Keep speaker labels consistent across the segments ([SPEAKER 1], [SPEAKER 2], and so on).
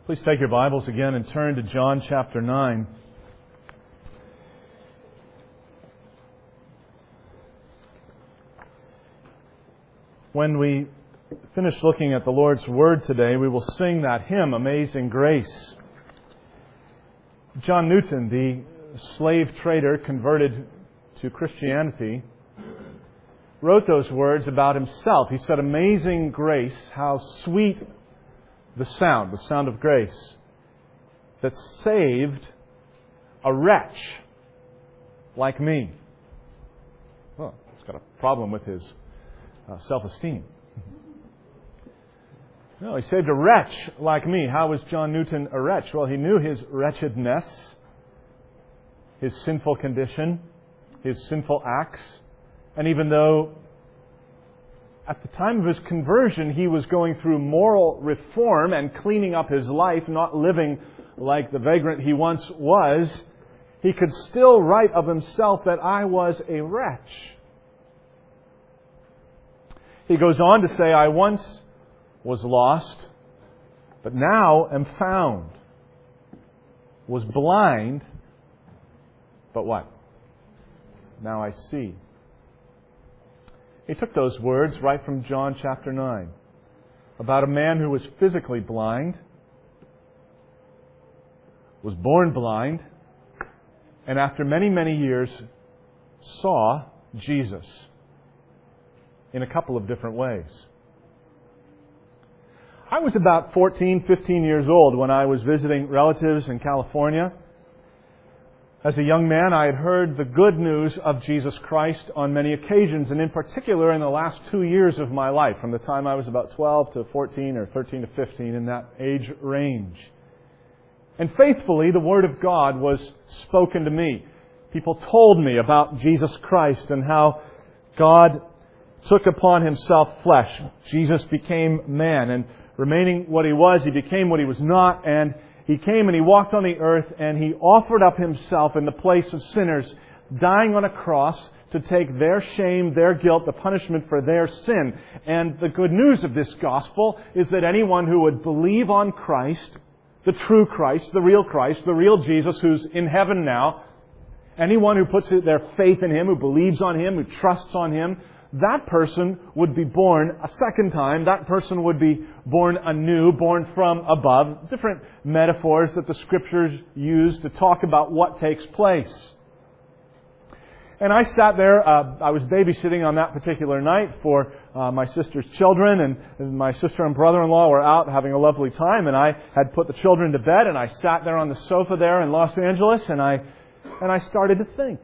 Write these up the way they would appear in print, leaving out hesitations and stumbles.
[SPEAKER 1] Please take your Bibles again and turn to John chapter 9. When we finish looking at the Lord's Word today, we will sing that hymn, Amazing Grace. John Newton, the slave trader converted to Christianity, wrote those words about himself. He said, "Amazing grace, how sweet the sound of grace, that saved a wretch like me." Well, he's got a problem with his self-esteem. No, he saved a wretch like me. How was John Newton a wretch? Well, he knew his wretchedness, his sinful condition, his sinful acts. And even though at the time of his conversion he was going through moral reform and cleaning up his life, not living like the vagrant he once was, he could still write of himself that I was a wretch. He goes on to say, "I once was lost, but now am found. Was blind, but what? Now I see." He took those words right from John chapter 9 about a man who was physically blind, was born blind, and after many, many years saw Jesus in a couple of different ways. I was about 14, 15 years old when I was visiting relatives in California. As a young man, I had heard the good news of Jesus Christ on many occasions, and in particular in the last 2 years of my life, from the time I was about 12 to 14 or 13 to 15, in that age range. And faithfully, the Word of God was spoken to me. People told me about Jesus Christ and how God took upon Himself flesh. Jesus became man, and remaining what He was, He became what He was not, and He came and He walked on the earth and He offered up Himself in the place of sinners, dying on a cross to take their shame, their guilt, the punishment for their sin. And the good news of this gospel is that anyone who would believe on Christ, the true Christ, the real Jesus who's in heaven now, anyone who puts their faith in Him, who believes on Him, who trusts on Him, that person would be born a second time. That person would be born anew, born from above. Different metaphors that the Scriptures use to talk about what takes place. And I sat there, I was babysitting on that particular night for my sister's children, and my sister and brother-in-law were out having a lovely time, and I had put the children to bed, and I sat there on the sofa there in Los Angeles, and I started to think.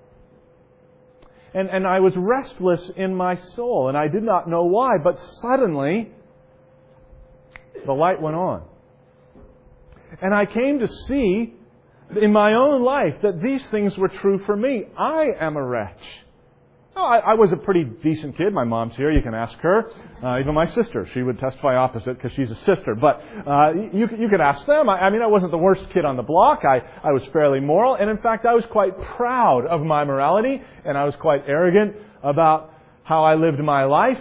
[SPEAKER 1] And I was restless in my soul, and I did not know why, but suddenly the light went on. And I came to see in my own life that these things were true for me. I am a wretch. Oh, I was a pretty decent kid. My mom's here. You can ask her. Even my sister. She would testify opposite because she's a sister. But you could ask them. I mean, I wasn't the worst kid on the block. I was fairly moral. And in fact, I was quite proud of my morality. And I was quite arrogant about how I lived my life.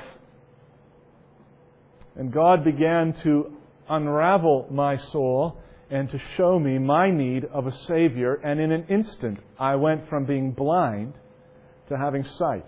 [SPEAKER 1] And God began to unravel my soul and to show me my need of a Savior. And in an instant, I went from being blind to having sight.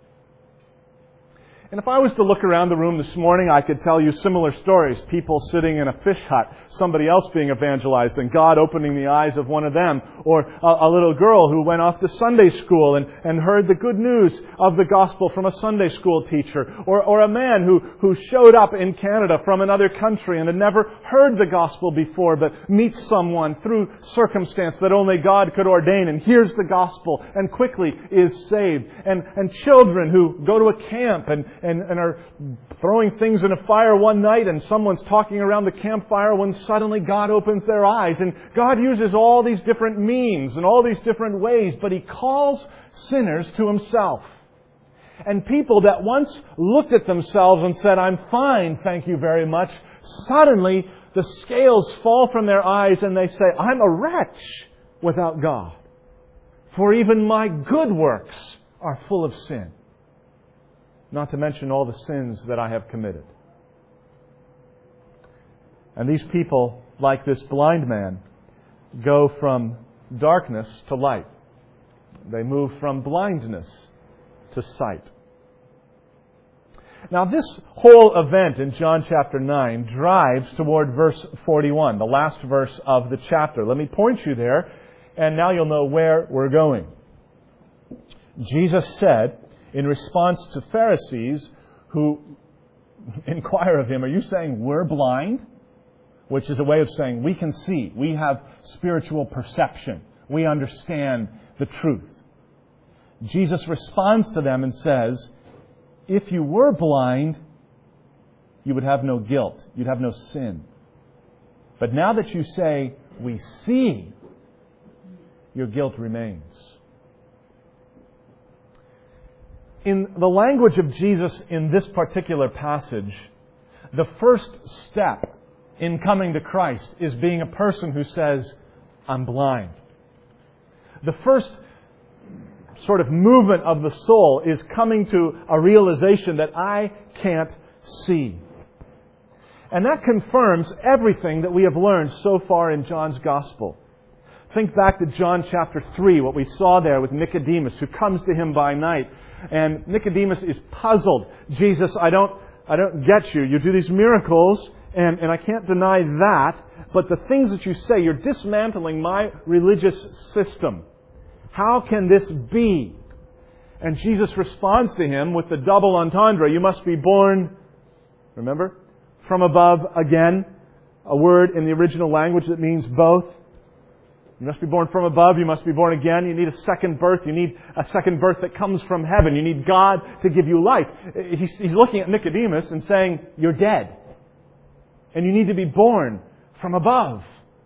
[SPEAKER 1] And if I was to look around the room this morning, I could tell you similar stories. People sitting in a fish hut, somebody else being evangelized, and God opening the eyes of one of them. Or a little girl who went off to Sunday school and heard the good news of the gospel from a Sunday school teacher. Or a man who showed up in Canada from another country and had never heard the gospel before, but meets someone through circumstance that only God could ordain and hears the gospel and quickly is saved. And children who go to a camp and are throwing things in a fire one night, and someone's talking around the campfire when suddenly God opens their eyes. And God uses all these different means and all these different ways, but He calls sinners to Himself. And people that once looked at themselves and said, "I'm fine, thank you very much," suddenly the scales fall from their eyes and they say, "I'm a wretch without God. For even my good works are full of sin. Not to mention all the sins that I have committed." And these people like this blind man, go from darkness to light. They move from blindness to sight. Now, this whole event in John chapter 9 drives toward verse 41, the last verse of the chapter. Let me point you there, and now you'll know where we're going. Jesus said, in response to Pharisees who inquire of Him, "Are you saying we're blind?" Which is a way of saying we can see. We have spiritual perception. We understand the truth. Jesus responds to them and says, if you were blind, you would have no guilt. You'd have no sin. But now that you say, we see, your guilt remains. In the language of Jesus in this particular passage, the first step in coming to Christ is being a person who says, I'm blind. The first sort of movement of the soul is coming to a realization that I can't see. And that confirms everything that we have learned so far in John's Gospel. Think back to John chapter 3, what we saw there with Nicodemus, who comes to Him by night. And Nicodemus is puzzled. Jesus, I don't get you. You do these miracles, and I can't deny that. But the things that you say, you're dismantling my religious system. How can this be? And Jesus responds to him with the double entendre. You must be born, remember, from above again. A word in the original language that means both. You must be born from above. You must be born again. You need a second birth. You need a second birth that comes from heaven. You need God to give you life. He's looking at Nicodemus and saying, you're dead. And you need to be born from above.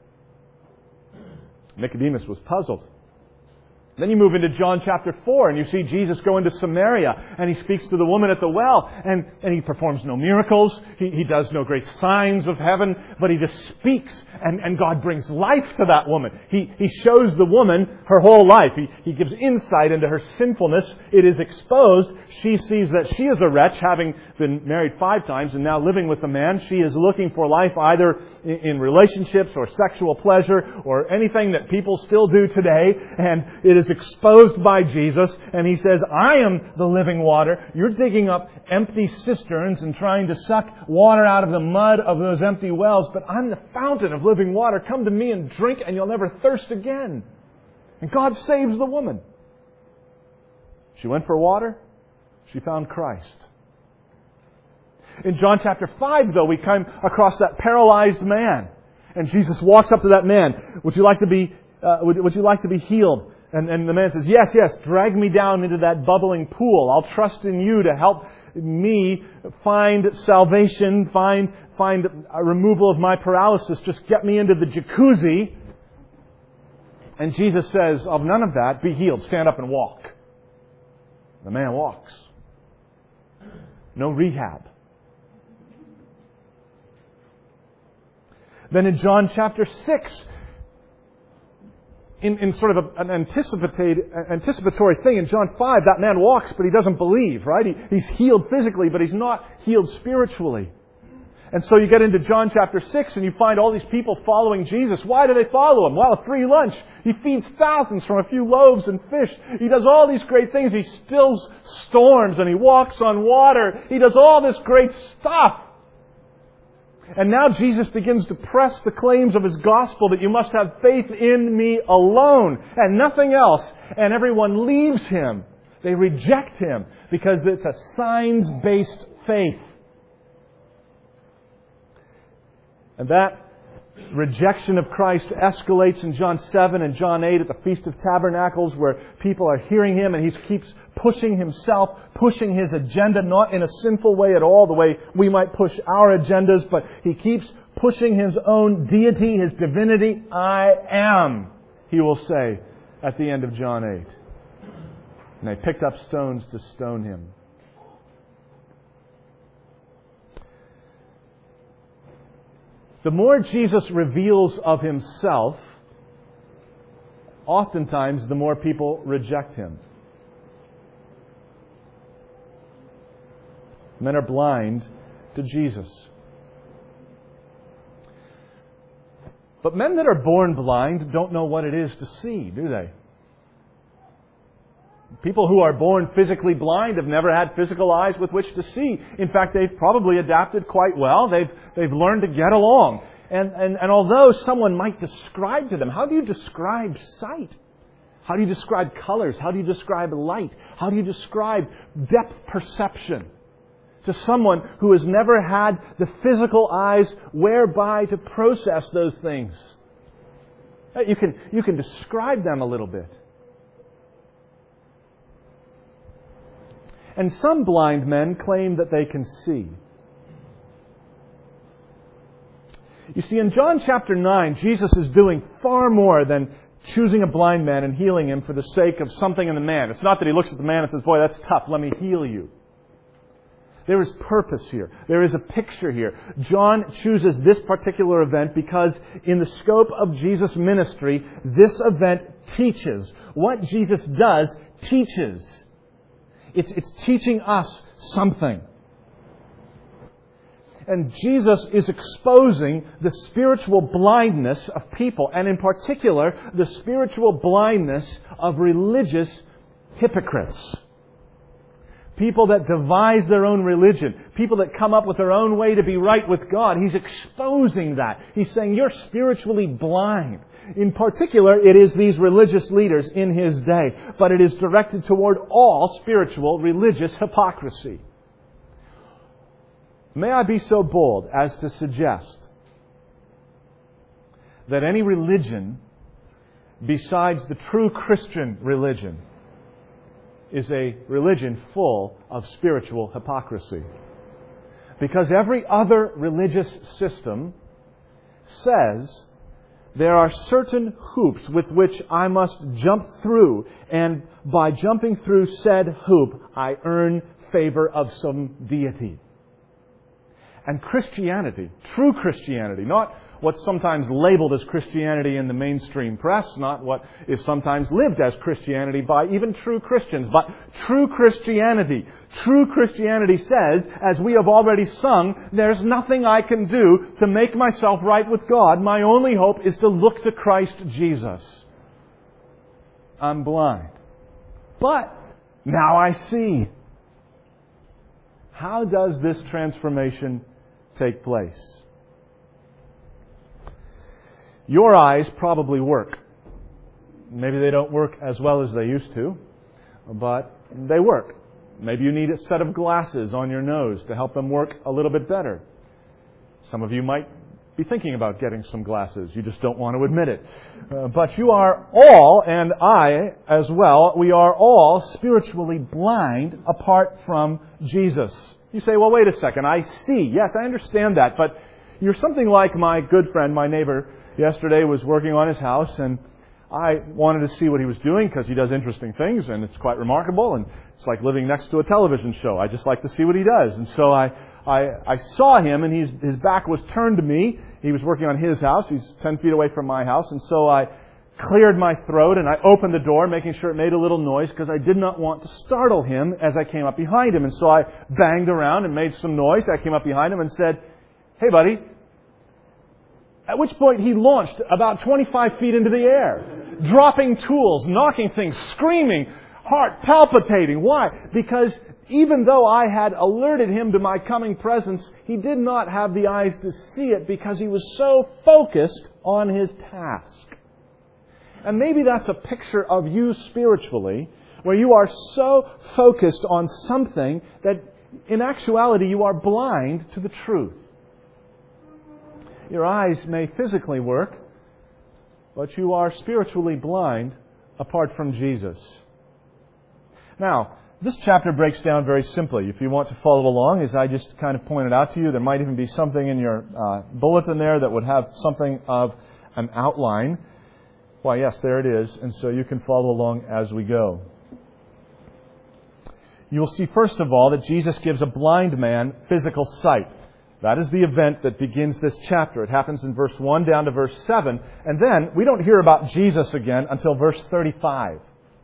[SPEAKER 1] Nicodemus was puzzled. Then you move into John chapter 4 and you see Jesus go into Samaria and He speaks to the woman at the well and He performs no miracles. He does no great signs of heaven, but He just speaks and God brings life to that woman. He shows the woman her whole life. He gives insight into her sinfulness. It is exposed. She sees that she is a wretch, having been married 5 times and now living with a man. She is looking for life either in relationships or sexual pleasure or anything that people still do today, and it is exposed by Jesus, and He says, I am the living water. You're digging up empty cisterns and trying to suck water out of the mud of those empty wells, but I'm the fountain of living water. Come to me and drink, and you'll never thirst again. And God saves the woman. She went for water. She found Christ. In John chapter 5, though, we come across that paralyzed man, and Jesus walks up to that man. Would you like to be healed? And the man says, yes, drag me down into that bubbling pool. I'll trust in you to help me find salvation, find a removal of my paralysis. Just get me into the jacuzzi. And Jesus says, of none of that, be healed. Stand up and walk. The man walks. No rehab. Then in John chapter 6, in sort of an anticipatory thing, in John 5, that man walks, but he doesn't believe, right? He's healed physically, but he's not healed spiritually. And so you get into John chapter 6, and you find all these people following Jesus. Why do they follow Him? Well, a free lunch. He feeds thousands from a few loaves and fish. He does all these great things. He stills storms, and He walks on water. He does all this great stuff. And now Jesus begins to press the claims of His gospel that you must have faith in me alone and nothing else. And everyone leaves Him. They reject Him because it's a signs-based faith. And that rejection of Christ escalates in John 7 and John 8 at the Feast of Tabernacles, where people are hearing Him and He keeps pushing Himself, pushing His agenda, not in a sinful way at all, the way we might push our agendas, but He keeps pushing His own deity, His divinity. I am, He will say at the end of John 8. And they picked up stones to stone Him. The more Jesus reveals of Himself, oftentimes the more people reject Him. Men are blind to Jesus. But men that are born blind don't know what it is to see, do they? People who are born physically blind have never had physical eyes with which to see. In fact, they've probably adapted quite well. They've learned to get along. And although someone might describe to them, how do you describe sight? How do you describe colors? How do you describe light? How do you describe depth perception to someone who has never had the physical eyes whereby to process those things? You can describe them a little bit. And some blind men claim that they can see. You see, in John chapter 9, Jesus is doing far more than choosing a blind man and healing him for the sake of something in the man. It's not that he looks at the man and says, "Boy, that's tough, let me heal you." There is purpose here. There is a picture here. John chooses this particular event because in the scope of Jesus' ministry, this event teaches. What Jesus does teaches. It's teaching us something. And Jesus is exposing the spiritual blindness of people, and in particular, the spiritual blindness of religious hypocrites. People that devise their own religion. People that come up with their own way to be right with God. He's exposing that. He's saying, you're spiritually blind. In particular, it is these religious leaders in His day. But it is directed toward all spiritual religious hypocrisy. May I be so bold as to suggest that any religion besides the true Christian religion is a religion full of spiritual hypocrisy. Because every other religious system says there are certain hoops with which I must jump through, and by jumping through said hoop, I earn favor of some deity. And Christianity, true Christianity, not what's sometimes labeled as Christianity in the mainstream press, not what is sometimes lived as Christianity by even true Christians, but true Christianity. True Christianity says, as we have already sung, there's nothing I can do to make myself right with God. My only hope is to look to Christ Jesus. I'm blind, but now I see. How does this transformation take place? Your eyes probably work. Maybe they don't work as well as they used to, but they work. Maybe you need a set of glasses on your nose to help them work a little bit better. Some of you might be thinking about getting some glasses. You just don't want to admit it. But you are all, and I as well, we are all spiritually blind apart from Jesus. You say, well, wait a second, I see. Yes, I understand that, but you're something like my good friend, my neighbor, yesterday was working on his house, and I wanted to see what he was doing because he does interesting things, and it's quite remarkable, and it's like living next to a television show. I just like to see what he does. And so I saw him, and his back was turned to me. He was working on his house. He's 10 feet away from my house, and so I cleared my throat, and I opened the door, making sure it made a little noise because I did not want to startle him as I came up behind him. And so I banged around and made some noise. I came up behind him and said, "Hey, buddy." At which point he launched about 25 feet into the air, dropping tools, knocking things, screaming, heart palpitating. Why? Because even though I had alerted him to my coming presence, he did not have the eyes to see it because he was so focused on his task. And maybe that's a picture of you spiritually, where you are so focused on something that in actuality you are blind to the truth. Your eyes may physically work, but you are spiritually blind apart from Jesus. Now, this chapter breaks down very simply. If you want to follow along, as I just kind of pointed out to you, there might even be something in your bulletin there that would have something of an outline. Why, yes, there it is. And so you can follow along as we go. You will see, first of all, that Jesus gives a blind man physical sight. That is the event that begins this chapter. It happens in verse 1 down to verse 7. And then we don't hear about Jesus again until verse 35.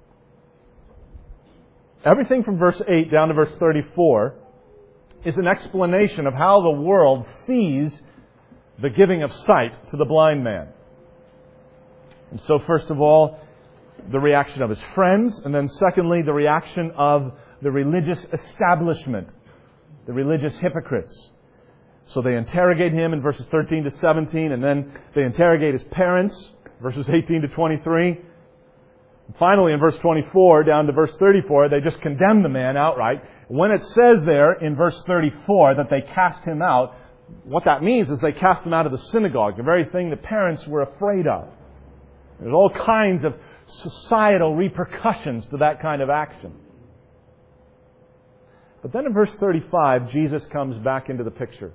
[SPEAKER 1] Everything from verse 8 down to verse 34 is an explanation of how the world sees the giving of sight to the blind man. And so first of all, the reaction of his friends, and then secondly, the reaction of the religious establishment, the religious hypocrites. So they interrogate him in verses 13 to 17, and then they interrogate his parents, verses 18 to 23. And finally, in verse 24 down to verse 34, they just condemn the man outright. When it says there in verse 34 that they cast him out, what that means is they cast him out of the synagogue, the very thing the parents were afraid of. There's all kinds of societal repercussions to that kind of action. But then in verse 35, Jesus comes back into the picture.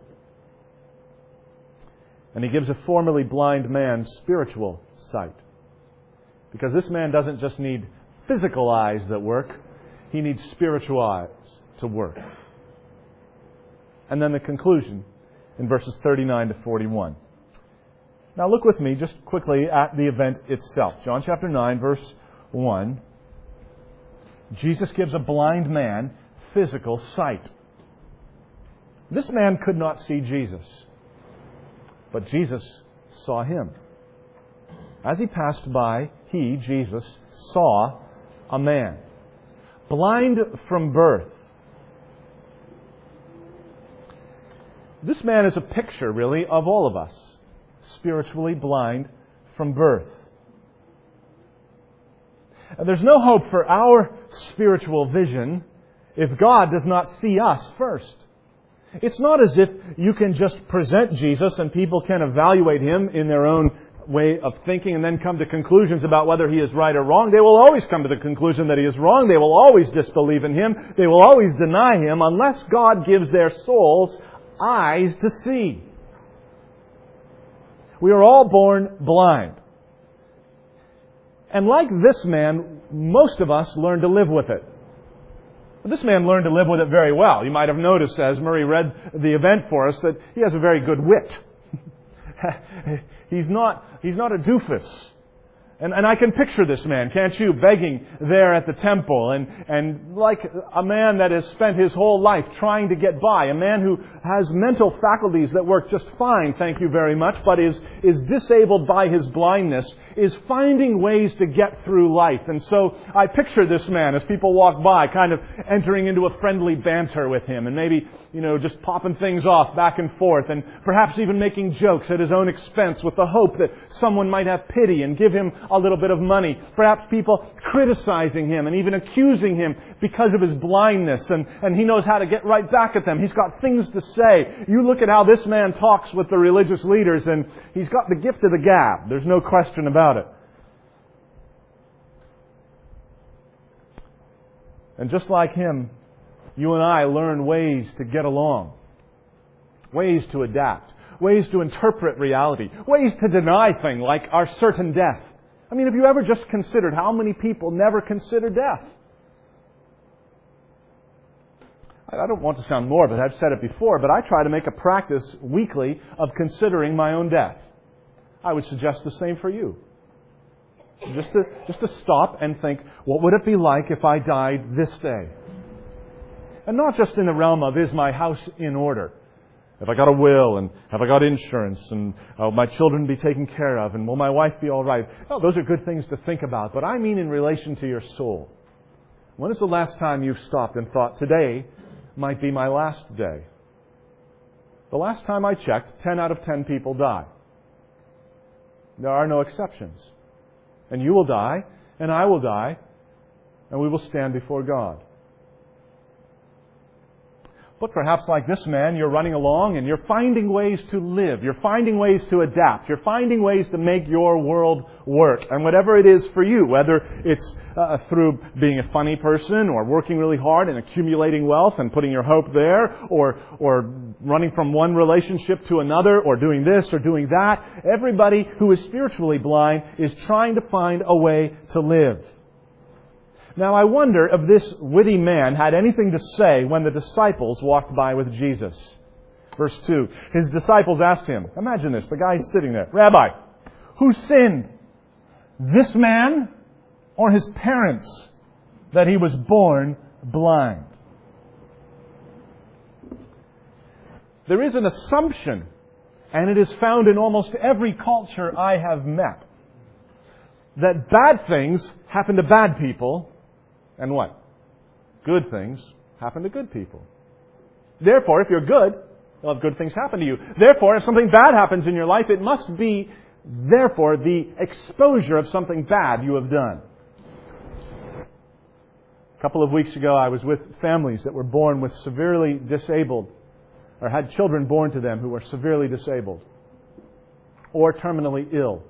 [SPEAKER 1] And He gives a formerly blind man spiritual sight. Because this man doesn't just need physical eyes that work, he needs spiritual eyes to work. And then the conclusion in verses 39 to 41. Now look with me just quickly at the event itself. John chapter 9, verse 1. Jesus gives a blind man physical sight. This man could not see Jesus, but Jesus saw him. As he passed by, he, Jesus, saw a man, blind from birth. This man is a picture, really, of all of us, spiritually blind from birth. And there's no hope for our spiritual vision if God does not see us first. It's not as if you can just present Jesus and people can evaluate Him in their own way of thinking and then come to conclusions about whether He is right or wrong. They will always come to the conclusion that He is wrong. They will always disbelieve in Him. They will always deny Him unless God gives their souls eyes to see. We are all born blind. And like this man, most of us learn to live with it. This man learned to live with it very well. You might have noticed as Murray read the event for us that he has a very good wit. He's not a doofus. And I can picture this man, can't you, begging there at the temple and like a man that has spent his whole life trying to get by, a man who has mental faculties that work just fine, thank you very much, but is disabled by his blindness, is finding ways to get through life. And so I picture this man as people walk by, kind of entering into a friendly banter with him and maybe, just popping things off back and forth and perhaps even making jokes at his own expense with the hope that someone might have pity and give him a little bit of money. Perhaps people criticizing him and even accusing him because of his blindness, and he knows how to get right back at them. He's got things to say. You look at how this man talks with the religious leaders, and he's got the gift of the gab. There's no question about it. And just like him, you and I learn ways to get along, ways to adapt, ways to interpret reality, ways to deny things like our certain death. I mean, have you ever just considered how many people never consider death? I don't want to sound morbid, I've said it before, but I try to make a practice weekly of considering my own death. I would suggest the same for you. Just to stop and think, what would it be like if I died this day? And not just in the realm of, is my house in order? Have I got a will? And have I got insurance? And will my children be taken care of? And will my wife be all right? Oh, those are good things to think about. But I mean in relation to your soul. When is the last time you've stopped and thought, today might be my last day? The last time I checked, 10 out of 10 people die. There are no exceptions. And you will die, and I will die, and we will stand before God. But perhaps like this man, you're running along and you're finding ways to live. You're finding ways to adapt. You're finding ways to make your world work. And whatever it is for you, whether it's through being a funny person or working really hard and accumulating wealth and putting your hope there, or running from one relationship to another, or doing this or doing that, everybody who is spiritually blind is trying to find a way to live. Now, I wonder if this witty man had anything to say when the disciples walked by with Jesus. Verse 2, his disciples asked him, imagine this, the guy's sitting there, Rabbi, who sinned, this man or his parents, that he was born blind? There is an assumption, and it is found in almost every culture I have met, that bad things happen to bad people, and what? Good things happen to good people. Therefore, if you're good, you'll have good things happen to you. Therefore, if something bad happens in your life, it must be, therefore, the exposure of something bad you have done. A couple of weeks ago, I was with families that were born with severely disabled, or had children born to them who were severely disabled or terminally ill.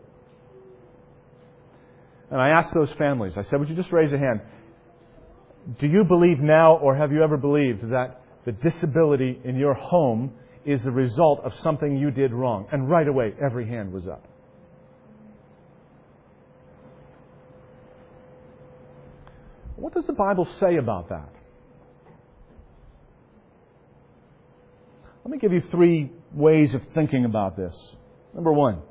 [SPEAKER 1] And I asked those families, I said, would you just raise a hand? Do you believe now, or have you ever believed, that the disability in your home is the result of something you did wrong? And right away, every hand was up. What does the Bible say about that? Let me give you 3 ways of thinking about this. Number 1,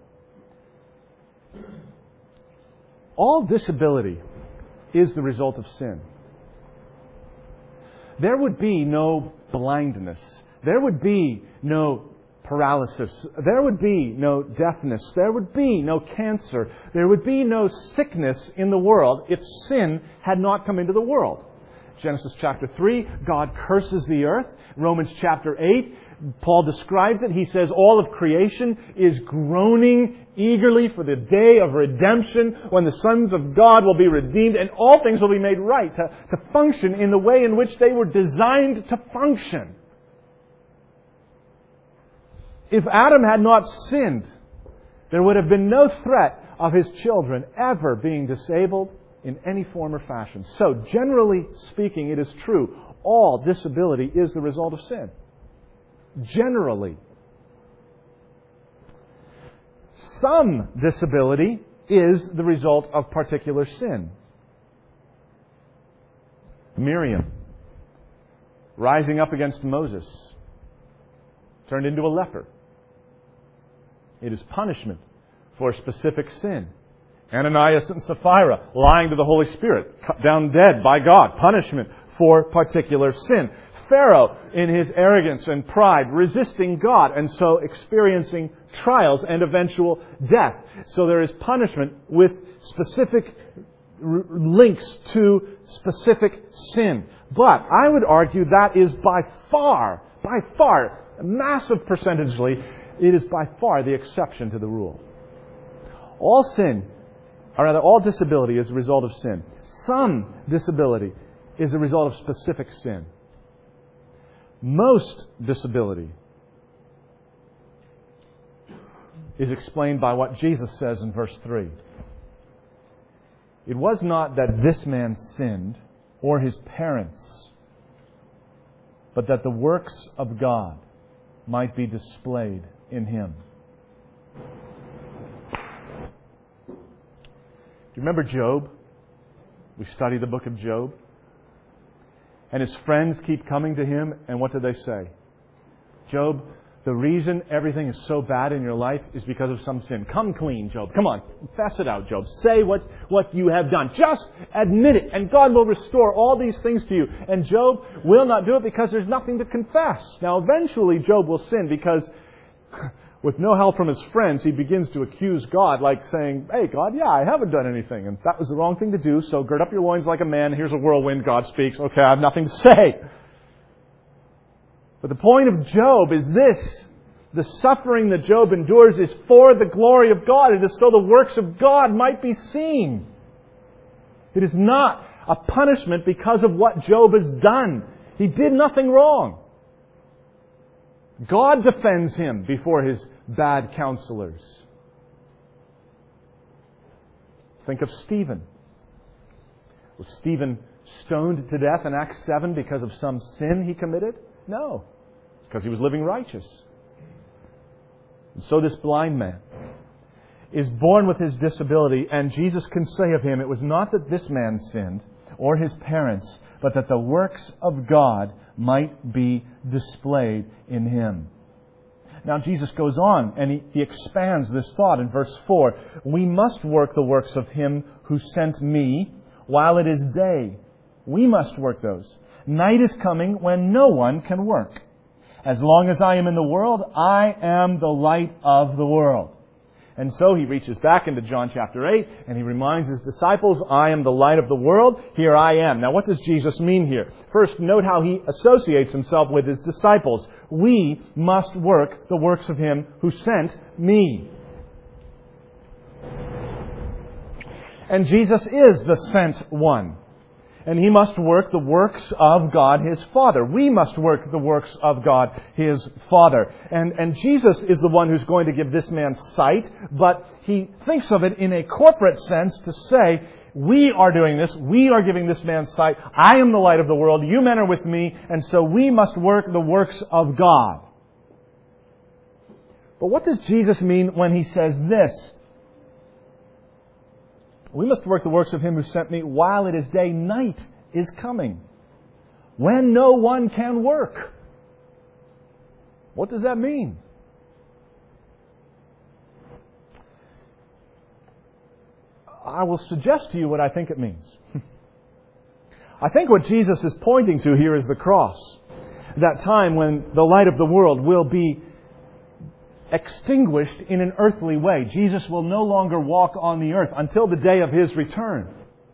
[SPEAKER 1] all disability is the result of sin. There would be no blindness. There would be no paralysis. There would be no deafness. There would be no cancer. There would be no sickness in the world if sin had not come into the world. Genesis chapter 3, God curses the earth. Romans chapter 8, Paul describes it. He says all of creation is groaning eagerly for the day of redemption when the sons of God will be redeemed and all things will be made right to function in the way in which they were designed to function. If Adam had not sinned, there would have been no threat of his children ever being disabled in any form or fashion. So, generally speaking, it is true. All disability is the result of sin. Generally. Some disability is the result of particular sin. Miriam, rising up against Moses, turned into a leper. It is punishment for a specific sin. Ananias and Sapphira, lying to the Holy Spirit, cut down dead by God. Punishment for particular sin. Pharaoh, in his arrogance and pride, resisting God and so experiencing trials and eventual death. So there is punishment with specific links to specific sin. But I would argue that is by far, massive percentagely, it is by far the exception to the rule. All disability is a result of sin. Some disability is a result of specific sin. Most disability is explained by what Jesus says in verse 3. It was not that this man sinned or his parents, but that the works of God might be displayed in him. Do you remember Job? We studied the book of Job. And his friends keep coming to him, and what do they say? Job, the reason everything is so bad in your life is because of some sin. Come clean, Job. Come on, confess it out, Job. Say what you have done. Just admit it, and God will restore all these things to you. And Job will not do it because there's nothing to confess. Now, eventually, Job will sin because with no help from his friends, he begins to accuse God, like saying, hey, God, I haven't done anything. And that was the wrong thing to do, so gird up your loins like a man. Here's a whirlwind. God speaks. Okay, I have nothing to say. But the point of Job is this. The suffering that Job endures is for the glory of God. It is so the works of God might be seen. It is not a punishment because of what Job has done. He did nothing wrong. God defends him before his bad counselors. Think of Stephen. Was Stephen stoned to death in Acts 7 because of some sin he committed? No. Because he was living righteous. And so this blind man is born with his disability, and Jesus can say of him, it was not that this man sinned or his parents, but that the works of God might be displayed in him. Now Jesus goes on and he expands this thought in verse 4. We must work the works of Him who sent me while it is day. We must work those. Night is coming when no one can work. As long as I am in the world, I am the light of the world. And so he reaches back into John chapter 8 and he reminds his disciples, I am the light of the world. Here I am. Now what does Jesus mean here? First, note how he associates himself with his disciples. We must work the works of him who sent me. And Jesus is the sent one. And he must work the works of God his Father. We must work the works of God his Father. And Jesus is the one who's going to give this man sight, but he thinks of it in a corporate sense to say, we are doing this, we are giving this man sight, I am the light of the world, you men are with me, and so we must work the works of God. But what does Jesus mean when he says this? We must work the works of him who sent me while it is day. Night is coming, when no one can work. What does that mean? I will suggest to you what I think it means. I think what Jesus is pointing to here is the cross. That time when the light of the world will be extinguished in an earthly way. Jesus will no longer walk on the earth until the day of his return.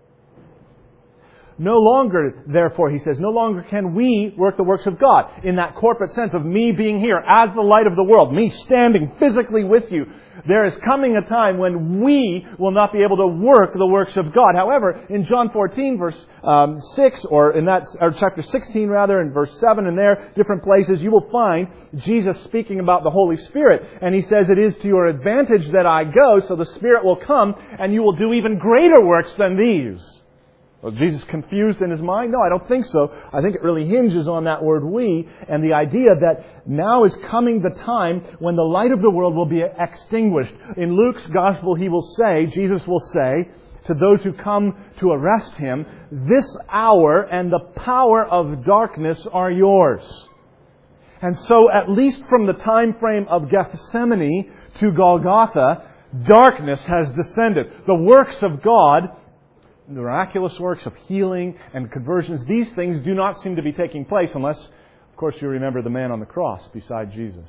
[SPEAKER 1] No longer, therefore, he says, no longer can we work the works of God in that corporate sense of me being here as the light of the world, me standing physically with you. There is coming a time when we will not be able to work the works of God. However, in John 14, verse 6, or chapter 16 rather, in verse 7 and there, different places, you will find Jesus speaking about the Holy Spirit. And he says, it is to your advantage that I go, so the Spirit will come, and you will do even greater works than these. Was Jesus confused in his mind? No, I don't think so. I think it really hinges on that word we and the idea that now is coming the time when the light of the world will be extinguished. In Luke's gospel, Jesus will say to those who come to arrest him, this hour and the power of darkness are yours. And so, at least from the time frame of Gethsemane to Golgotha, darkness has descended. The works of God, the miraculous works of healing and conversions, these things do not seem to be taking place unless, of course, you remember the man on the cross beside Jesus.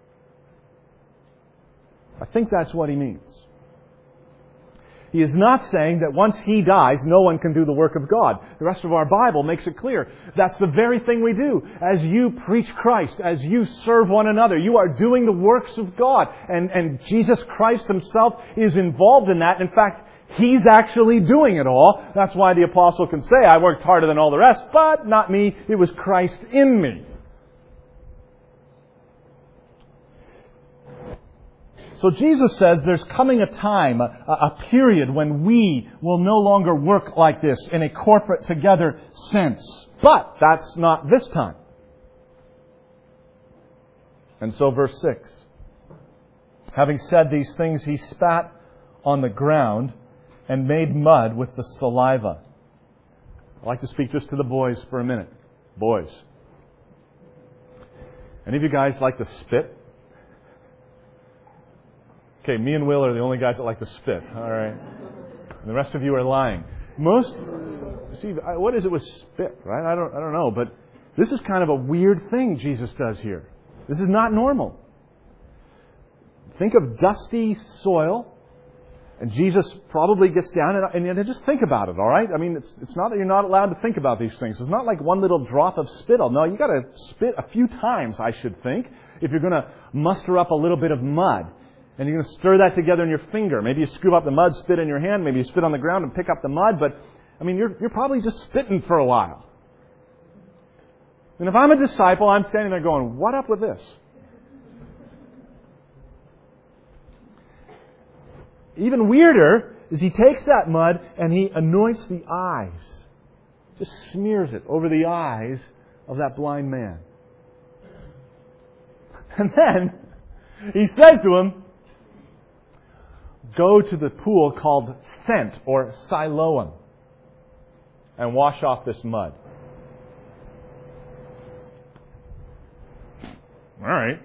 [SPEAKER 1] I think that's what he means. He is not saying that once he dies, no one can do the work of God. The rest of our Bible makes it clear. That's the very thing we do. As you preach Christ, as you serve one another, you are doing the works of God. And Jesus Christ himself is involved in that. In fact, he's actually doing it all. That's why the apostle can say, I worked harder than all the rest, but not me. It was Christ in me. So Jesus says there's coming a time, a period when we will no longer work like this in a corporate together sense. But that's not this time. And so verse 6. Having said these things, he spat on the ground and made mud with the saliva. I'd like to speak just to the boys for a minute. Boys. Any of you guys like to spit? Okay, me and Will are the only guys that like to spit. All right. And the rest of you are lying. What is it with spit, right? I don't know, but this is kind of a weird thing Jesus does here. This is not normal. Think of dusty soil. And Jesus probably gets down and just think about it, all right? I mean, it's not that you're not allowed to think about these things. It's not like one little drop of spittle. No, you got to spit a few times, I should think, if you're going to muster up a little bit of mud. And you're going to stir that together in your finger. Maybe you scoop up the mud, spit in your hand. Maybe you spit on the ground and pick up the mud. But, I mean, you're probably just spitting for a while. And if I'm a disciple, I'm standing there going, what up with this? Even weirder is he takes that mud and he anoints the eyes. Just smears it over the eyes of that blind man. And then he said to him, go to the pool called Sent or Siloam and wash off this mud. All right.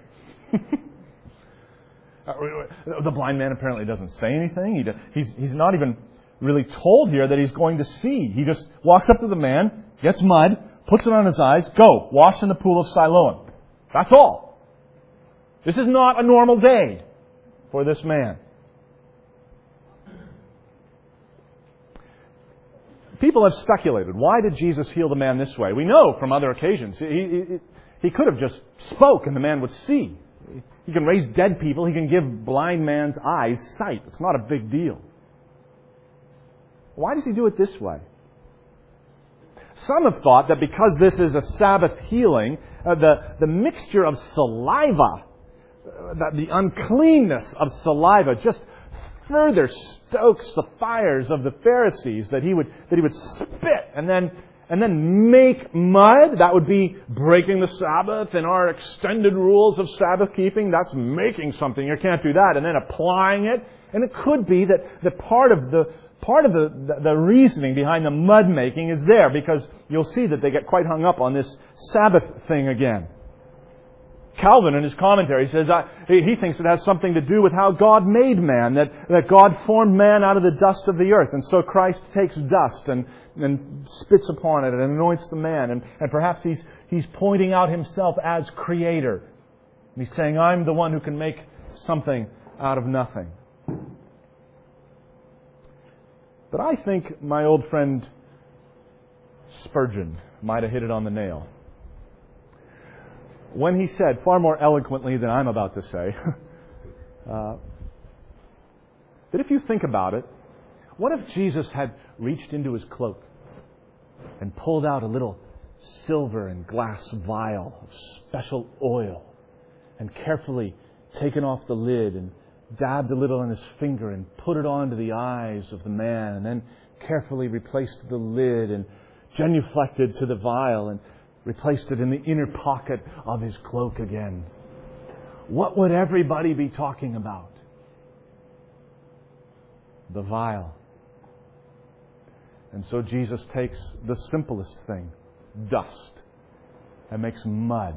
[SPEAKER 1] The blind man apparently doesn't say anything. He's not even really told here that he's going to see. He just walks up to the man, gets mud, puts it on his eyes, go, wash in the pool of Siloam. That's all. This is not a normal day for this man. People have speculated, why did Jesus heal the man this way? We know from other occasions. He could have just spoke and the man would see. He can raise dead people. He can give blind man's eyes sight. It's not a big deal. Why does He do it this way? Some have thought that because this is a Sabbath healing, the mixture of saliva, the uncleanness of saliva just further stokes the fires of the Pharisees, that he would spit and then make mud. That would be breaking the Sabbath in our extended rules of Sabbath keeping. That's making something. You can't do that. And then applying it. And it could be that part of the reasoning behind the mud making is there, because you'll see that they get quite hung up on this Sabbath thing again. Calvin, in his commentary, says he thinks it has something to do with how God made man, that God formed man out of the dust of the earth. And so Christ takes dust and spits upon it and anoints the man. And perhaps he's pointing out Himself as Creator. And He's saying, I'm the one who can make something out of nothing. But I think my old friend Spurgeon might have hit it on the nail when he said, far more eloquently than I'm about to say, that if you think about it, what if Jesus had reached into His cloak and pulled out a little silver and glass vial of special oil and carefully taken off the lid and dabbed a little on His finger and put it onto the eyes of the man, and then carefully replaced the lid and genuflected to the vial and replaced it in the inner pocket of His cloak again? What would everybody be talking about? The vial. And so Jesus takes the simplest thing, dust, and makes mud.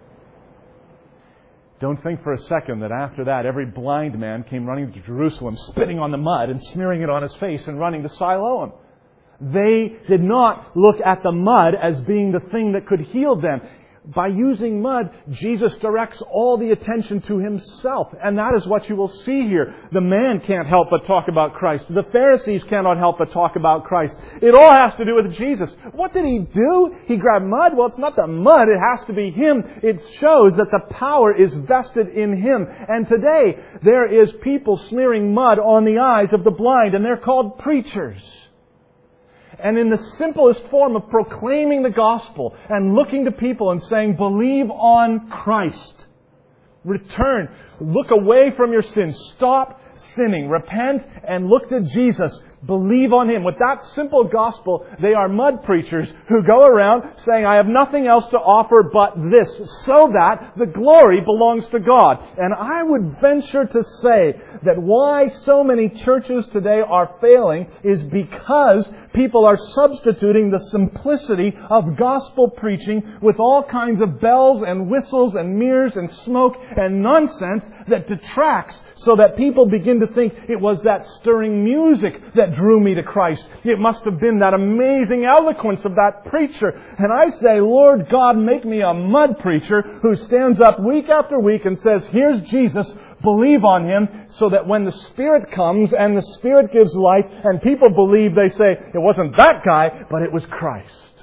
[SPEAKER 1] Don't think for a second that after that every blind man came running to Jerusalem, spitting on the mud and smearing it on his face and running to Siloam. They did not look at the mud as being the thing that could heal them. By using mud, Jesus directs all the attention to Himself. And that is what you will see here. The man can't help but talk about Christ. The Pharisees cannot help but talk about Christ. It all has to do with Jesus. What did He do? He grabbed mud? Well, it's not the mud. It has to be Him. It shows that the power is vested in Him. And today, there is people smearing mud on the eyes of the blind, and they're called preachers. And in the simplest form of proclaiming the gospel and looking to people and saying, believe on Christ. Return. Look away from your sins. Stop sinning. Repent and look to Jesus. Believe on Him. With that simple gospel, they are mud preachers who go around saying, I have nothing else to offer but this, so that the glory belongs to God. And I would venture to say that why so many churches today are failing is because people are substituting the simplicity of gospel preaching with all kinds of bells and whistles and mirrors and smoke and nonsense that detracts, so that people begin to think it was that stirring music that drew me to Christ. It must have been that amazing eloquence of that preacher. And I say, Lord God, make me a mud preacher who stands up week after week and says, here's Jesus, believe on Him, so that when the Spirit comes and the Spirit gives life and people believe, they say, it wasn't that guy, but it was Christ.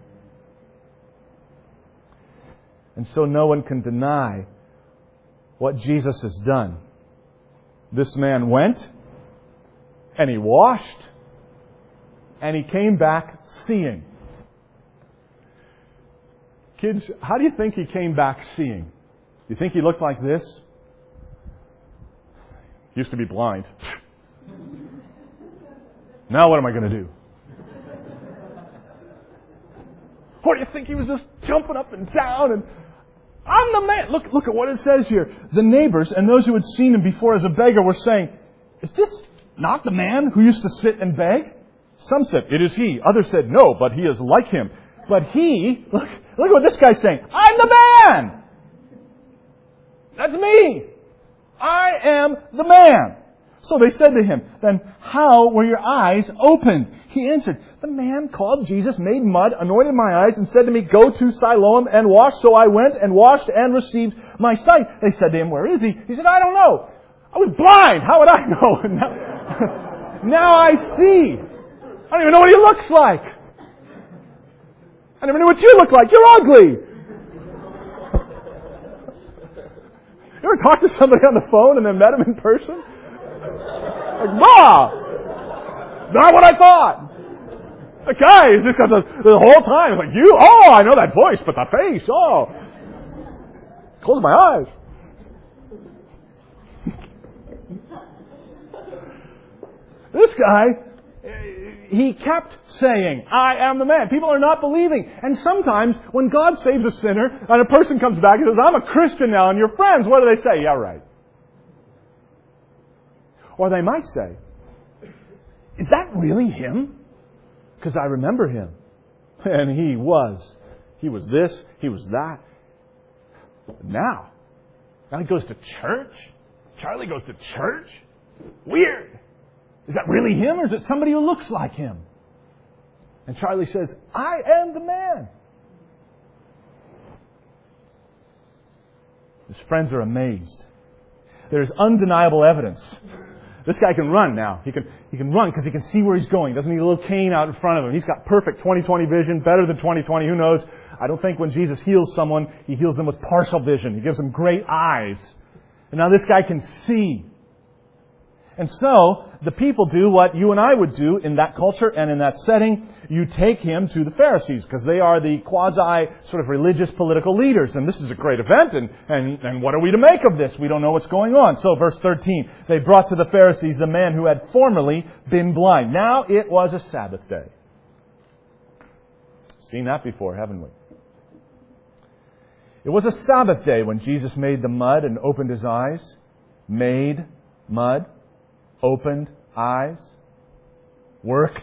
[SPEAKER 1] And so no one can deny what Jesus has done. This man went, and he washed, and he came back seeing. Kids, how do you think he came back seeing? Do you think he looked like this? He used to be blind. Now what am I going to do? Or do you think he was just jumping up and down and, I'm the man? Look at what it says here. The neighbors and those who had seen him before as a beggar were saying, is this not the man who used to sit and beg? Some said, it is he. Others said, no, but he is like him. But he, look what this guy's saying. I'm the man! That's me! I am the man! So they said to him, then how were your eyes opened? He answered, the man called Jesus made mud, anointed my eyes, and said to me, go to Siloam and wash. So I went and washed and received my sight. They said to him, where is he? He said, I don't know. I was blind. How would I know? Now I see. I don't even know what he looks like. I never knew what you look like. You're ugly. You ever talked to somebody on the phone and then met him in person? Like, wow! Not what I thought. The guy is just because the whole time, like, you, oh, I know that voice, but the face, oh. Close my eyes. This guy, he kept saying, I am the man. People are not believing. And sometimes when God saves a sinner and a person comes back and says, I'm a Christian now, and you're friends, what do they say? Yeah, right. Or they might say, is that really him? Because I remember him. And he was this, he was that. Now he goes to church? Charlie goes to church? Weird. Is that really him, or is it somebody who looks like him? And Charlie says, I am the man. His friends are amazed. There's undeniable evidence. This guy can run now. He can run because he can see where he's going. He doesn't need a little cane out in front of him. He's got perfect 20/20 vision, better than 20/20. Who knows? I don't think when Jesus heals someone, He heals them with partial vision. He gives them great eyes. And now this guy can see. And so, the people do what you and I would do in that culture and in that setting. You take him to the Pharisees, because they are the quasi sort of religious political leaders. And this is a great event, and what are we to make of this? We don't know what's going on. So, verse 13, they brought to the Pharisees the man who had formerly been blind. Now it was a Sabbath day. Seen that before, haven't we? It was a Sabbath day when Jesus made the mud and opened his eyes. Made mud. Opened eyes, worked.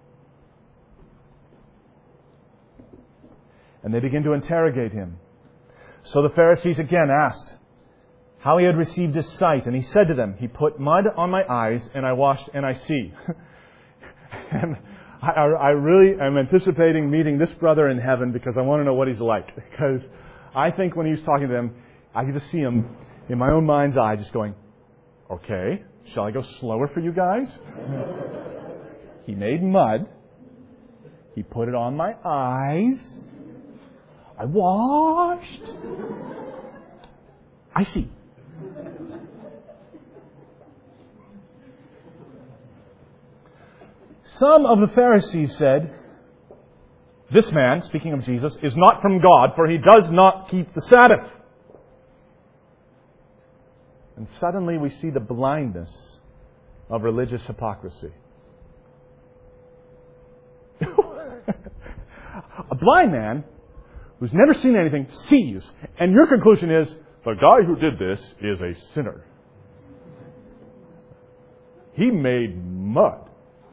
[SPEAKER 1] And they begin to interrogate him. So the Pharisees again asked how he had received his sight. And he said to them, he put mud on my eyes, and I washed, and I see. And I really am anticipating meeting this brother in heaven, because I want to know what he's like. Because I think when he was talking to them, I could just see him in my own mind's eye just going, okay, shall I go slower for you guys? He made mud. He put it on my eyes. I washed. I see. Some of the Pharisees said, this man, speaking of Jesus, is not from God, for he does not keep the Sabbath. And suddenly we see the blindness of religious hypocrisy. A blind man who's never seen anything sees. And your conclusion is, the guy who did this is a sinner. He made mud.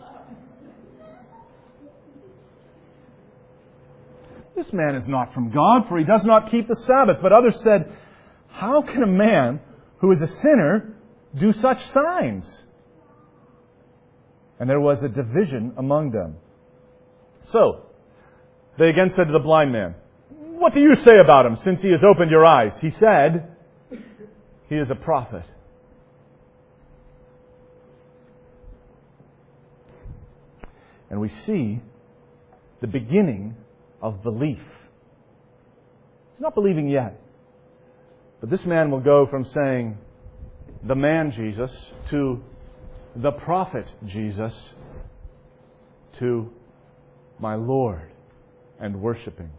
[SPEAKER 1] This man is not from God, for he does not keep the Sabbath. But others said, how can a man who is a sinner do such signs? And there was a division among them. So, they again said to the blind man, what do you say about him, since he has opened your eyes? He said, he is a prophet. And we see the beginning of belief. He's not believing yet. But this man will go from saying, the man Jesus, to the prophet Jesus, to my Lord, and worshiping.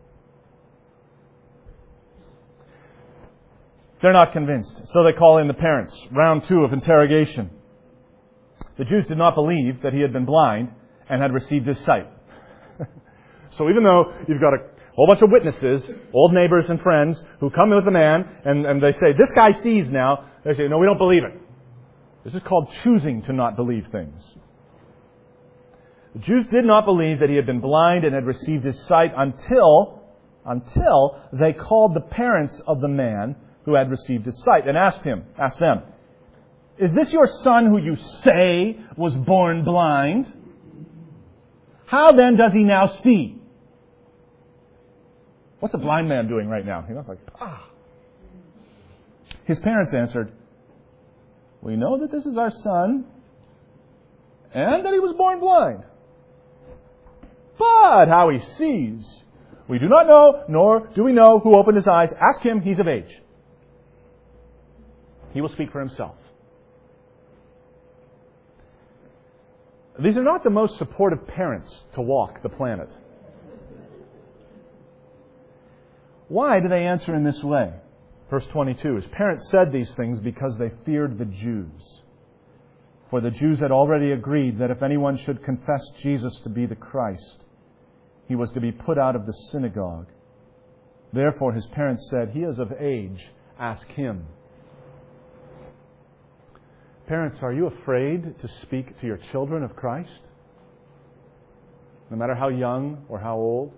[SPEAKER 1] They're not convinced, so they call in the parents. Round 2 of interrogation. The Jews did not believe that he had been blind and had received his sight. So even though you've got a whole bunch of witnesses, old neighbors and friends, who come with the man, and they say, this guy sees now, they say, no, we don't believe it. This is called choosing to not believe things. The Jews did not believe that he had been blind and had received his sight until they called the parents of the man who had received his sight and asked them, is this your son who you say was born blind? How then does he now see? What's the blind man doing right now? He was like, His parents answered, we know that this is our son and that he was born blind. but how he sees, we do not know, nor do we know who opened his eyes. Ask him, he's of age. He will speak for himself. These are not the most supportive parents to walk the planet. Why do they answer in this way? Verse 22, his parents said these things because they feared the Jews. For the Jews had already agreed that if anyone should confess Jesus to be the Christ, he was to be put out of the synagogue. Therefore his parents said, he is of age, ask him. Parents, are you afraid to speak to your children of Christ? No matter how young or how old?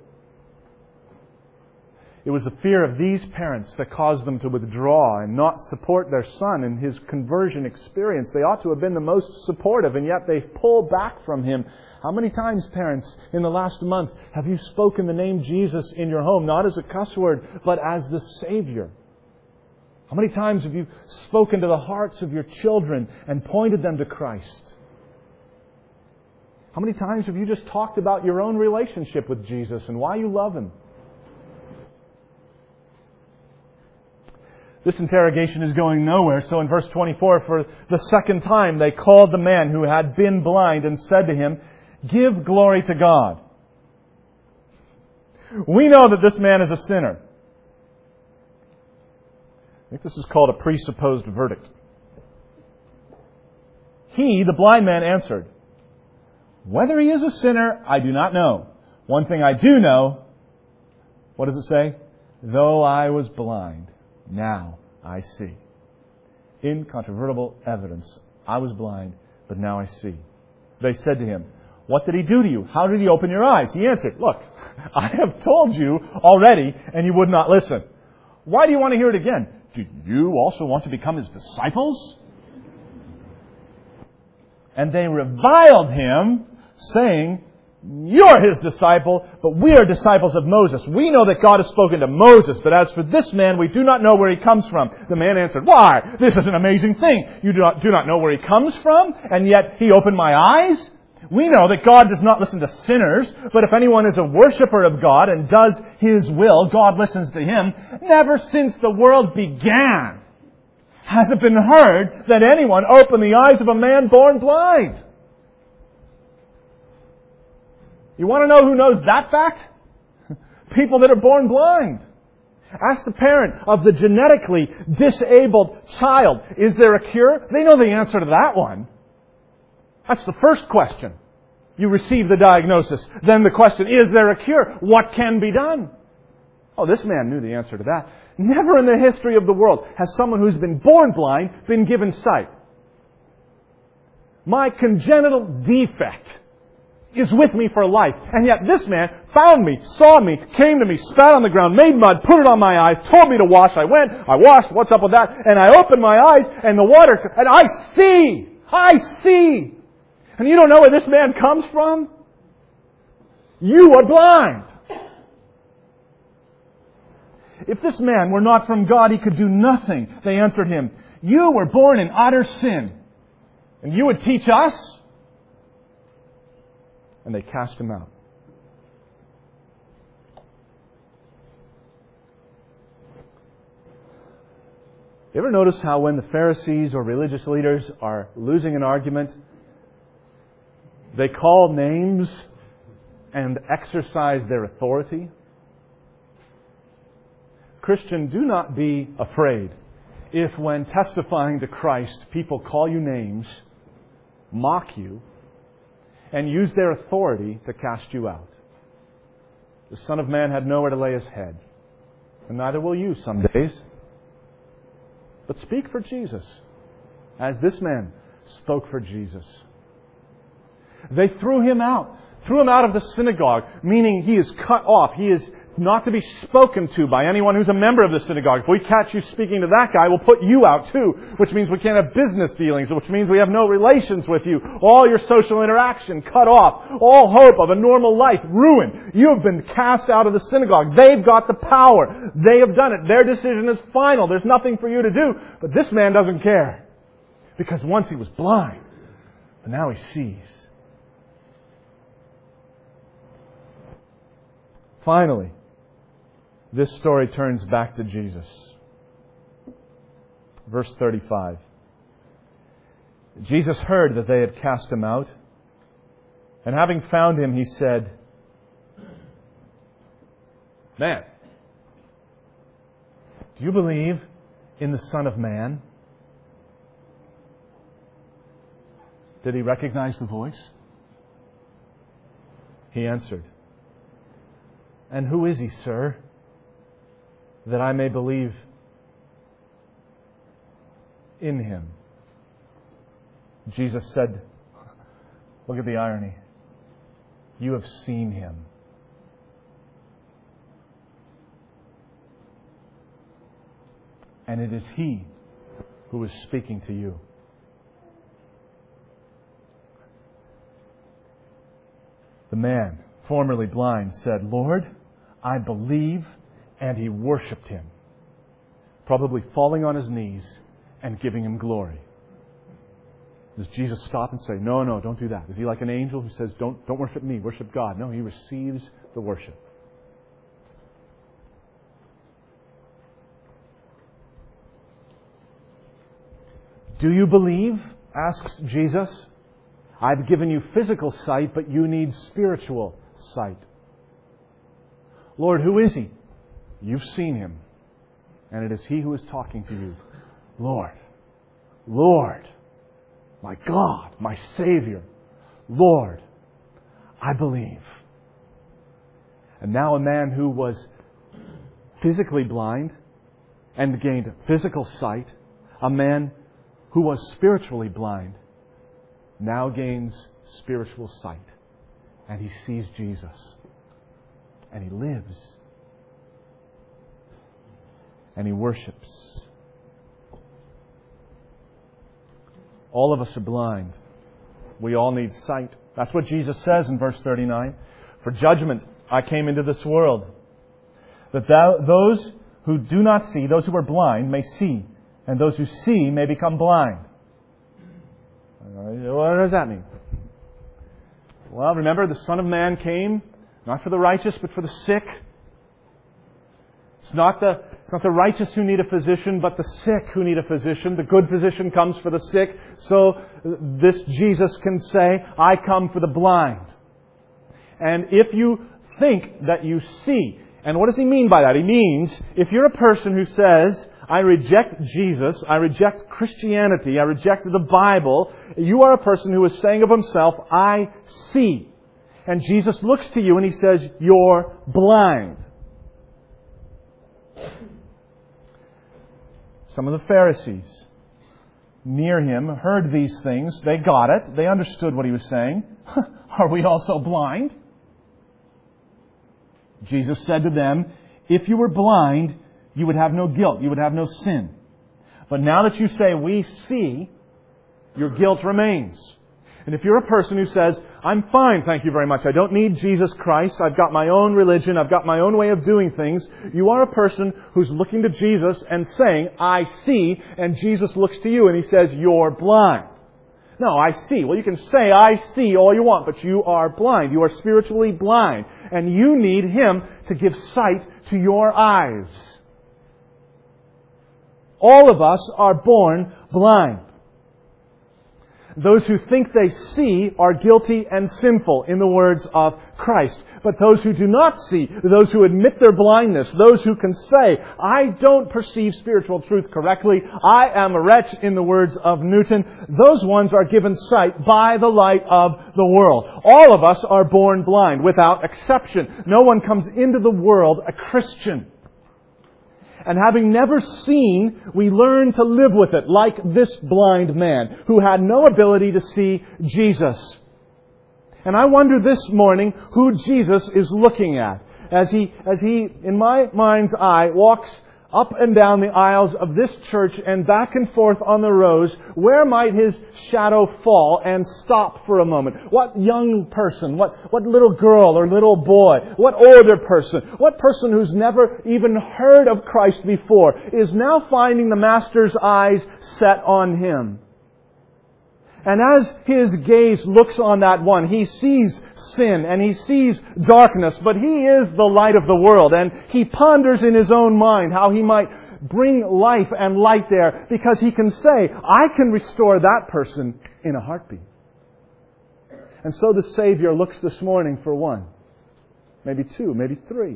[SPEAKER 1] It was the fear of these parents that caused them to withdraw and not support their son in his conversion experience. They ought to have been the most supportive, and yet they've pulled back from him. How many times, parents, in the last month have you spoken the name Jesus in your home, not as a cuss word, but as the Savior? How many times have you spoken to the hearts of your children and pointed them to Christ? How many times have you just talked about your own relationship with Jesus and why you love Him? This interrogation is going nowhere. So in verse 24, for the second time, they called the man who had been blind and said to him, give glory to God. We know that this man is a sinner. I think this is called a presupposed verdict. He, the blind man, answered, whether he is a sinner, I do not know. One thing I do know, what does it say? Though I was blind, now I see. Incontrovertible evidence. I was blind, but now I see. They said to him, what did he do to you? How did he open your eyes? He answered, look, I have told you already, and you would not listen. Why do you want to hear it again? Do you also want to become his disciples? And they reviled him, saying, you're his disciple, but we are disciples of Moses. We know that God has spoken to Moses, but as for this man, we do not know where he comes from. The man answered, why? This is an amazing thing. You do not know where he comes from, and yet he opened my eyes? We know that God does not listen to sinners, but if anyone is a worshiper of God and does His will, God listens to him. Never since the world began has it been heard that anyone opened the eyes of a man born blind. You want to know who knows that fact? People that are born blind. Ask the parent of the genetically disabled child, is there a cure? They know the answer to that one. That's the first question. You receive the diagnosis. Then the question, is there a cure? What can be done? Oh, this man knew the answer to that. Never in the history of the world has someone who's been born blind been given sight. My congenital defect is with me for life. And yet this man found me, saw me, came to me, spat on the ground, made mud, put it on my eyes, told me to wash. I went, I washed, what's up with that? And I opened my eyes and the water, and I see! I see! And you don't know where this man comes from? You are blind. If this man were not from God, he could do nothing. They answered him, you were born in utter sin, and you would teach us? And they cast him out. You ever notice how when the Pharisees or religious leaders are losing an argument, they call names and exercise their authority? Christian, do not be afraid if when testifying to Christ, people call you names, mock you, and use their authority to cast you out. The Son of Man had nowhere to lay His head, and neither will you some days. But speak for Jesus, as this man spoke for Jesus. They threw him out of the synagogue, meaning he is cut off. He is not to be spoken to by anyone who's a member of the synagogue. If we catch you speaking to that guy, we'll put you out too, which means we can't have business dealings, which means we have no relations with you. All your social interaction cut off. All hope of a normal life ruined. You have been cast out of the synagogue. They've got the power. They have done it. Their decision is final. There's nothing for you to do. But this man doesn't care. Because once he was blind, but now he sees. Finally, this story turns back to Jesus. Verse 35. Jesus heard that they had cast him out, and having found him, He said, "Man, do you believe in the Son of Man?" Did he recognize the voice? He answered, "And who is He, sir, that I may believe in Him?" Jesus said, look at the irony, "You have seen Him." And it is He who is speaking to you. The man, formerly blind, said, "Lord, I believe," and he worshipped Him, probably falling on his knees and giving Him glory. Does Jesus stop and say, no, don't do that? Is He like an angel who says, don't worship me, worship God? No, He receives the worship. "Do you believe?" asks Jesus. "I've given you physical sight, but you need spiritual sight." "Lord, who is He?" "You've seen Him, and it is He who is talking to you." "Lord, Lord, my God, my Savior, Lord, I believe." And now a man who was physically blind and gained physical sight, a man who was spiritually blind, now gains spiritual sight. And he sees Jesus. And he lives. And he worships. All of us are blind. We all need sight. That's what Jesus says in verse 39. "For judgment I came into this world, that those who do not see, those who are blind, may see, and those who see may become blind." What does that mean? Well, remember, the Son of Man came not for the righteous, but for the sick. It's not the righteous who need a physician, but the sick who need a physician. The good physician comes for the sick. So this Jesus can say, "I come for the blind." And if you think that you see, and what does He mean by that? He means, if you're a person who says, "I reject Jesus, I reject Christianity, I reject the Bible," you are a person who is saying of himself, "I see." And Jesus looks to you and He says, "You're blind." Some of the Pharisees near Him heard these things. They got it. They understood what He was saying. "Are we also blind?" Jesus said to them, "If you were blind, you would have no guilt. You would have no sin. But now that you say, 'We see,' your guilt remains." And if you're a person who says, "I'm fine, thank you very much. I don't need Jesus Christ. I've got my own religion. I've got my own way of doing things," you are a person who's looking to Jesus and saying, "I see," and Jesus looks to you and He says, "You're blind." "No, I see." Well, you can say, "I see" all you want, but you are blind. You are spiritually blind. And you need Him to give sight to your eyes. All of us are born blind. Those who think they see are guilty and sinful, in the words of Christ. But those who do not see, those who admit their blindness, those who can say, "I don't perceive spiritual truth correctly, I am a wretch," in the words of Newton, those ones are given sight by the light of the world. All of us are born blind, without exception. No one comes into the world a Christian. And having never seen, we learn to live with it, like this blind man who had no ability to see Jesus. And I wonder this morning who Jesus is looking at as he, in my mind's eye, walks up and down the aisles of this church and back and forth on the rows. Where might His shadow fall and stop for a moment? What young person, what little girl or little boy, what older person, what person who's never even heard of Christ before is now finding the Master's eyes set on him? And as His gaze looks on that one, He sees sin and He sees darkness, but He is the light of the world. And He ponders in His own mind how He might bring life and light there, because He can say, I can restore that person in a heartbeat. And so the Savior looks this morning for one, maybe two, maybe three.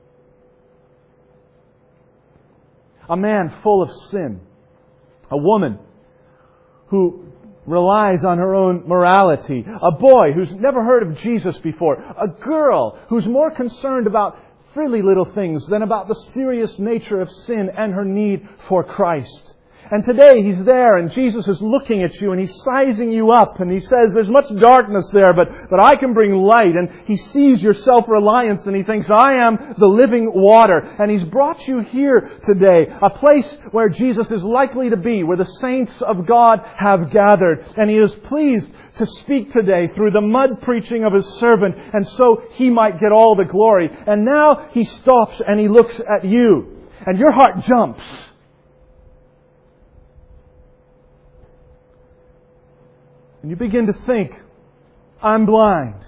[SPEAKER 1] A man full of sin. A woman who relies on her own morality. A boy who's never heard of Jesus before. A girl who's more concerned about frilly little things than about the serious nature of sin and her need for Christ. And today He's there and Jesus is looking at you and He's sizing you up and He says, there's much darkness there, but I can bring light. And He sees your self-reliance and He thinks, I am the living water. And He's brought you here today, a place where Jesus is likely to be, where the saints of God have gathered. And He is pleased to speak today through the mud preaching of His servant, and so He might get all the glory. And now He stops and He looks at you, and your heart jumps. And you begin to think, I'm blind.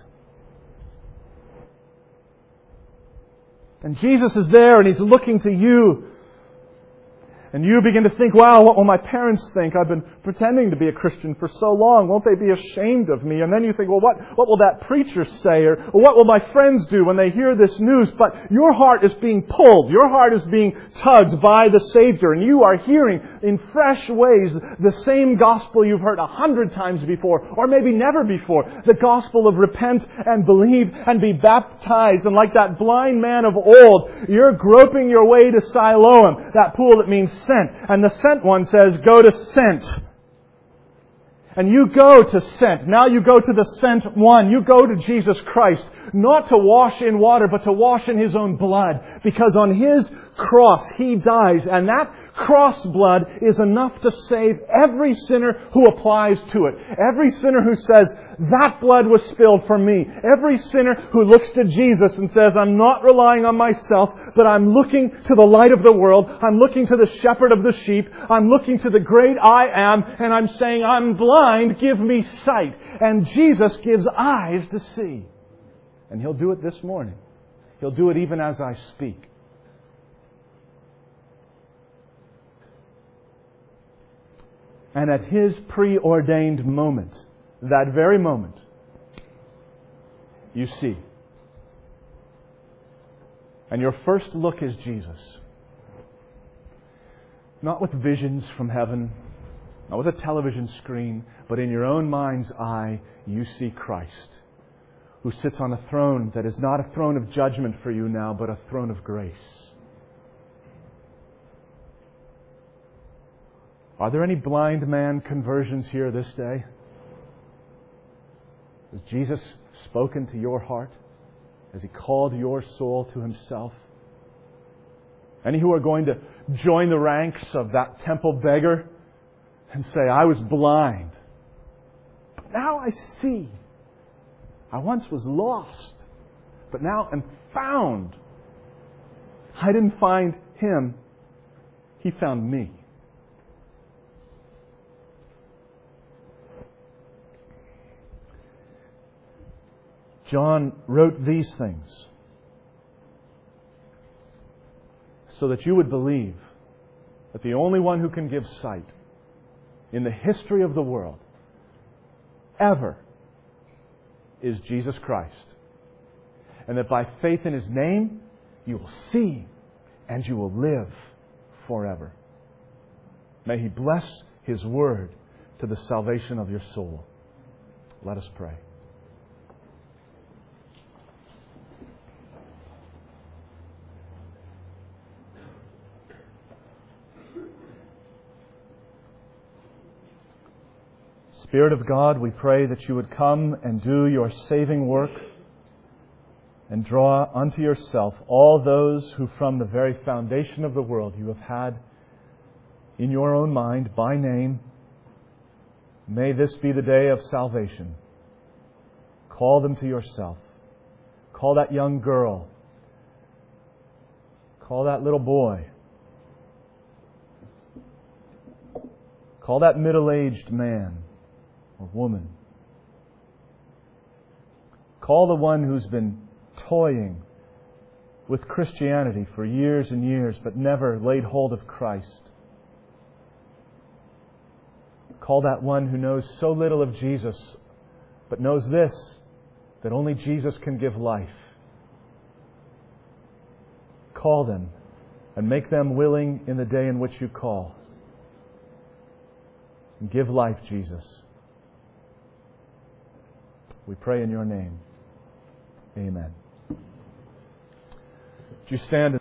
[SPEAKER 1] And Jesus is there and He's looking to you. And you begin to think, wow, what will my parents think? I've been pretending to be a Christian for so long. Won't they be ashamed of me? And then you think, well, what will that preacher say? Or what will my friends do when they hear this news? But your heart is being pulled. Your heart is being tugged by the Savior. And you are hearing in fresh ways the same gospel you've heard 100 times before, or maybe never before. The gospel of repent and believe and be baptized. And like that blind man of old, you're groping your way to Siloam, that pool that means sent. And the sent one says, go to sent. And you go to sent. Now you go to the sent one. You go to Jesus Christ. Not to wash in water, but to wash in His own blood. Because on His cross He dies. And that cross blood is enough to save every sinner who applies to it. Every sinner who says, that blood was spilled for me. Every sinner who looks to Jesus and says, I'm not relying on myself, but I'm looking to the light of the world. I'm looking to the shepherd of the sheep. I'm looking to the great I am. And I'm saying, I'm blind, give me sight. And Jesus gives eyes to see. And He'll do it this morning. He'll do it even as I speak. And at His preordained moment, that very moment, you see. And your first look is Jesus. Not with visions from heaven, not with a television screen, but in your own mind's eye, you see Christ, who sits on a throne that is not a throne of judgment for you now, but a throne of grace. Are there any blind man conversions here this day? Has Jesus spoken to your heart? Has He called your soul to Himself? Any who are going to join the ranks of that temple beggar and say, I was blind, but now I see. I once was lost, but now am found. I didn't find Him. He found me. John wrote these things so that you would believe that the only one who can give sight in the history of the world ever is Jesus Christ. And that by faith in His name, you will see and you will live forever. May He bless His word to the salvation of your soul. Let us pray. Spirit of God, we pray that You would come and do Your saving work and draw unto Yourself all those who from the very foundation of the world You have had in Your own mind by name. May this be the day of salvation. Call them to Yourself. Call that young girl. Call that little boy. Call that middle-aged man. or woman. Call the one who's been toying with Christianity for years and years but never laid hold of Christ. Call that one who knows so little of Jesus but knows this, that only Jesus can give life. Call them and make them willing in the day in which you call. And give life, Jesus. We pray in your name. Amen. Would you stand and